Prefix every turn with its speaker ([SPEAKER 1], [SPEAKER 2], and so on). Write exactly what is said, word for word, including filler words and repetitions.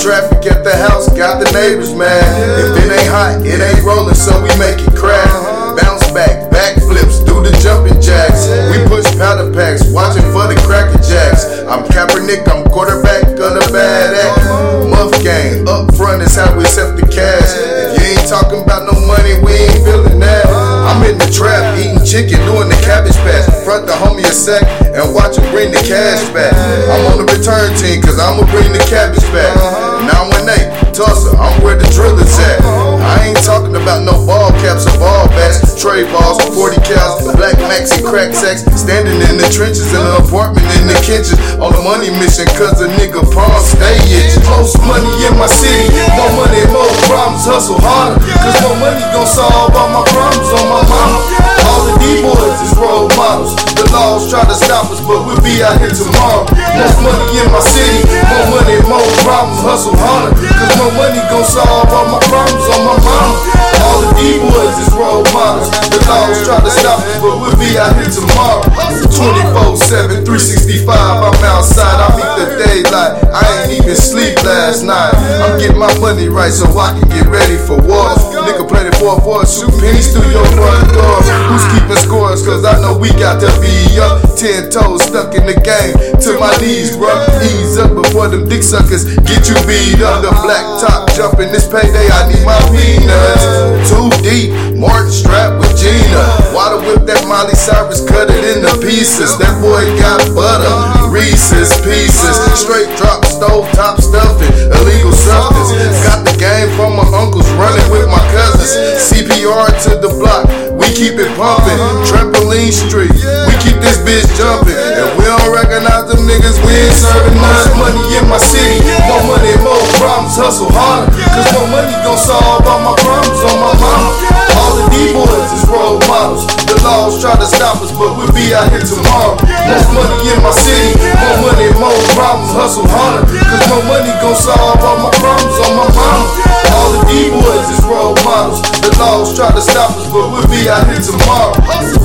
[SPEAKER 1] traffic at the house, got the neighbors mad. If it ain't hot, it ain't rolling, so we make it crack. Bounce back, backflips, do the jumping jacks. We push powder packs, watching for the cracker jacks. I'm Kaepernick, I'm quarterback of the bad act. Muff gang, up front is how we accept the cash. If you ain't talking about no money, we ain't feeling that. I'm in the trap, eating chicken, doing the cabbage patch. Front the homie a sack and watch him bring the cash back. I'm on the return team, cause I'ma bring the cabbage back. nine one eight, Tulsa, I'm where the drillers at. I ain't talking about no ball caps or ball bats. Tray balls, forty cals, black maxi crack sacks. Standing in the trenches in the apartment in the kitchen. On a money mission, cause a nigga palm stay itching. Most money in my city, more money, more problems, hustle harder. Cause more money gon' solve all my problems on my mama. All the D-boys is role models. The laws try to stop us, but we'll be out here tomorrow. Most money in my city, more money, more problems, hustle harder. Cause more money gon' solve all my problems on my mama. All the D-boys is role models. The laws try to stop us, but we'll be out here tomorrow. twenty-four seven, three sixty-five, I'm outside, I meet the daylight. I ain't even sleep last night. I'm getting my money right so I can get ready for war. Nigga play the four four, shoot pennies through your front door. Who's keeping scores? Cause I know we got to be up. Ten toes stuck in the game, to my knees, bro. Ease up before them dick suckers get you beat up. The black top jumping this payday, I need my peanuts. Too deep, Martin strapped with Gina. Water whip that Miley Cyrus, cut it into pieces. That boy got butter, Reese's Pieces. Straight drop, stove top stuffing, illegal substance. Got the game from my uncles, running with my cousins. C P R to the block, we keep it pumping. Trampoline Street, we keep this bitch jumping. And we don't recognize them niggas, we ain't serving none. Money in my city, more money, more problems, hustle harder. Cause more money gon' solve all my problems on my mama. All the D-boys is role models. The laws try to stop us, but we'll be out here tomorrow. Most money in my city, more money, more problems, hustle harder. Cause more money gon' solve all my problems on my mama. All the D-boys is role models. The laws try to stop us, but we'll be out here tomorrow.